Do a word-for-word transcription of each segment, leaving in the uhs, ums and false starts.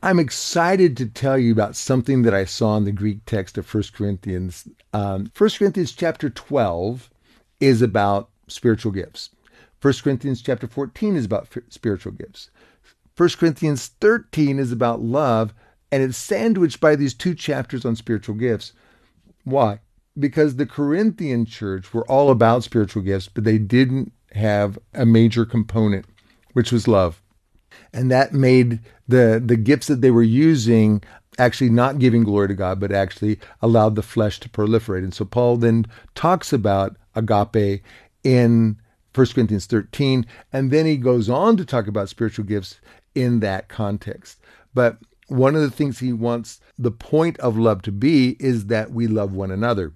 I'm excited to tell you about something that I saw in the Greek text of First Corinthians. Um, First Corinthians chapter twelve is about spiritual gifts. First Corinthians chapter fourteen is about f- spiritual gifts. First Corinthians thirteen is about love, and it's sandwiched by these two chapters on spiritual gifts. Why? Because the Corinthian church were all about spiritual gifts, but they didn't have a major component, which was love. And that made the, the gifts that they were using actually not giving glory to God, but actually allowed the flesh to proliferate. And so Paul then talks about agape in First Corinthians thirteen, and then he goes on to talk about spiritual gifts in that context. But one of the things he wants the point of love to be is that we love one another.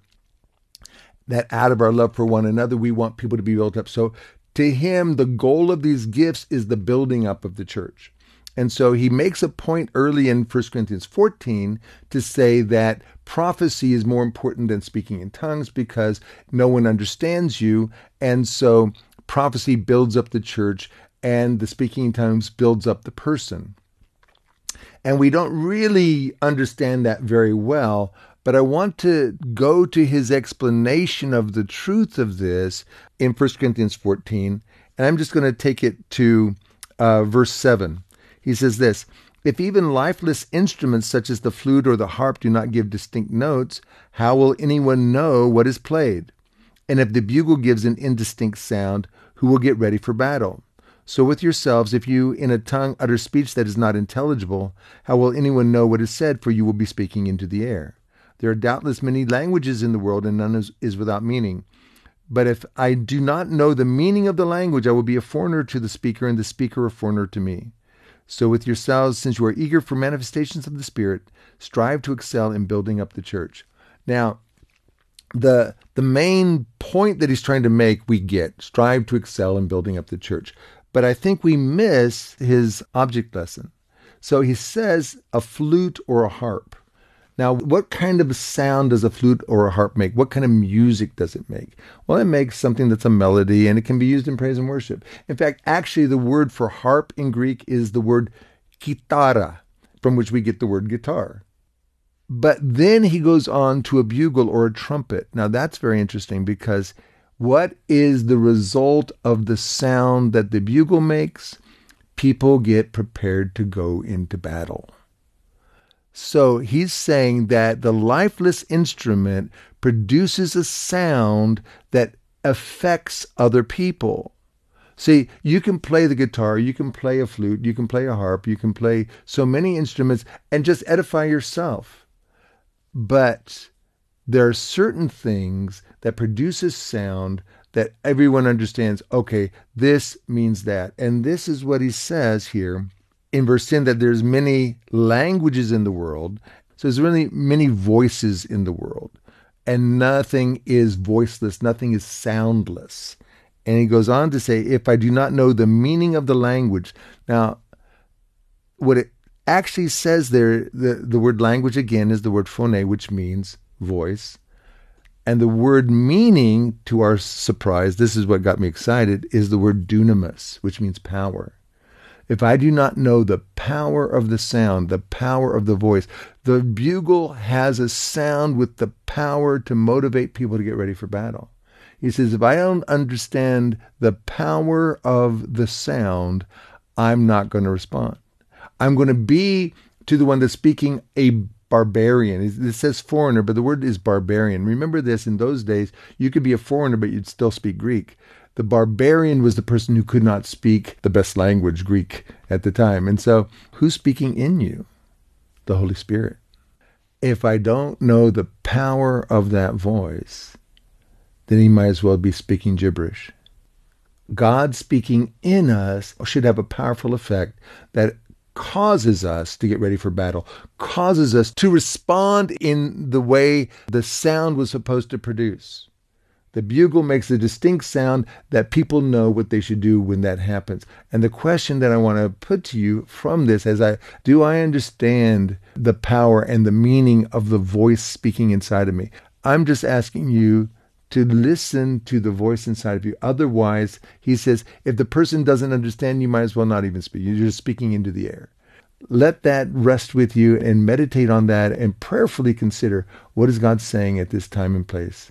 That out of our love for one another, we want people to be built up. So to him, the goal of these gifts is the building up of the church. And so he makes a point early in First Corinthians fourteen to say that prophecy is more important than speaking in tongues because no one understands you. And so prophecy builds up the church and the speaking in tongues builds up the person. And we don't really understand that very well, but I want to go to his explanation of the truth of this in First Corinthians fourteen, and I'm just going to take it to uh, verse seven. He says this, "If even lifeless instruments such as the flute or the harp do not give distinct notes, how will anyone know what is played? And if the bugle gives an indistinct sound, who will get ready for battle? So with yourselves, if you in a tongue utter speech that is not intelligible, how will anyone know what is said, for you will be speaking into the air? There are doubtless many languages in the world, and none is, is without meaning. But if I do not know the meaning of the language, I will be a foreigner to the speaker, and the speaker a foreigner to me. So with yourselves, since you are eager for manifestations of the Spirit, strive to excel in building up the church." Now, the the main point that he's trying to make, we get, strive to excel in building up the church. But I think we miss his object lesson. So he says a flute or a harp. Now, what kind of sound does a flute or a harp make? What kind of music does it make? Well, it makes something that's a melody, and it can be used in praise and worship. In fact, actually, the word for harp in Greek is the word kitara, from which we get the word guitar. But then he goes on to a bugle or a trumpet. Now, that's very interesting because what is the result of the sound that the bugle makes? People get prepared to go into battle. So he's saying that the lifeless instrument produces a sound that affects other people. See, you can play the guitar, you can play a flute, you can play a harp, you can play so many instruments and just edify yourself. But there are certain things that produces sound that everyone understands, okay, this means that. And this is what he says here in verse ten, that there's many languages in the world. So there's really many voices in the world. And nothing is voiceless, nothing is soundless. And he goes on to say, if I do not know the meaning of the language. Now, what it actually says there, the, the word language again is the word phone, which means voice. And the word meaning, to our surprise, this is what got me excited, is the word dunamis, which means power. If I do not know the power of the sound, the power of the voice, the bugle has a sound with the power to motivate people to get ready for battle. He says, if I don't understand the power of the sound, I'm not going to respond. I'm going to be, to the one that's speaking, a barbarian. It says foreigner, but the word is barbarian. Remember this, in those days, you could be a foreigner, but you'd still speak Greek. The barbarian was the person who could not speak the best language, Greek, at the time. And so, who's speaking in you? The Holy Spirit. If I don't know the power of that voice, then he might as well be speaking gibberish. God speaking in us should have a powerful effect that causes us to get ready for battle, causes us to respond in the way the sound was supposed to produce. The bugle makes a distinct sound that people know what they should do when that happens. And the question that I want to put to you from this is, I, do I understand the power and the meaning of the voice speaking inside of me? I'm just asking you to listen to the voice inside of you. Otherwise, he says, if the person doesn't understand, you might as well not even speak. You're just speaking into the air. let that rest with you and meditate on that and prayerfully consider, what is God saying at this time and place?